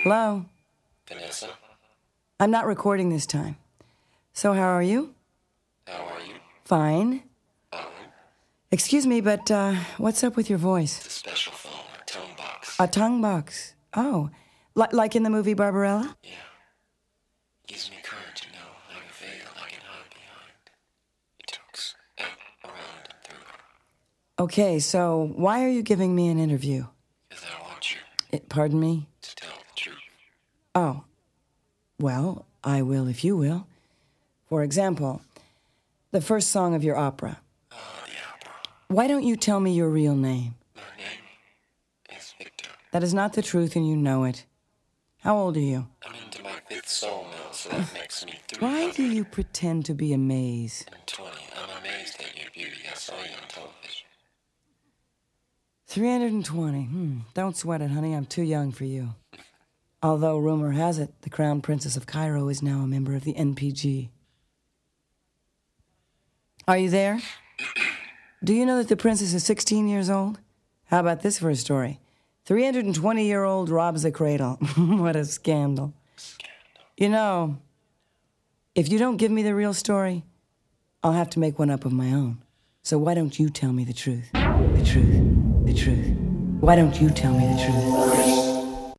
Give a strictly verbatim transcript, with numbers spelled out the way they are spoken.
Hello? Vanessa? I'm not recording this time. So how are you? How are you? Fine. Fine. Excuse me, but uh, what's up with your voice? It's a special phone, a tone box. A tongue box. Oh. L- like in the movie Barbarella? Yeah. Gives me courage to know I'm a veil I can hide behind. It talks out, around, and through. Okay, so why are you giving me an interview? Because I want you It, pardon me? to tell the truth. Oh. Well, I will if you will. For example, the first song of your opera. Oh, the opera. Why don't you tell me your real name? My name is Victor. That is not the truth and you know it. How old are you? I'm into my fifth soul now, so that makes me three Why hundred do you pretend to be amazed? twenty. I'm amazed at your beauty. I saw you on television. three hundred twenty. Hmm. Don't sweat it, honey. I'm too young for you. Although, rumor has it, the Crown Princess of Cairo is now a member of the N P G. Are you there? Do you know that the princess is sixteen years old? How about this for a story? three hundred twenty-year-old robs a cradle. What a scandal. Scandal. You know, if you don't give me the real story, I'll have to make one up of my own. So why don't you tell me the truth? The truth. The truth. Why don't you tell me the truth?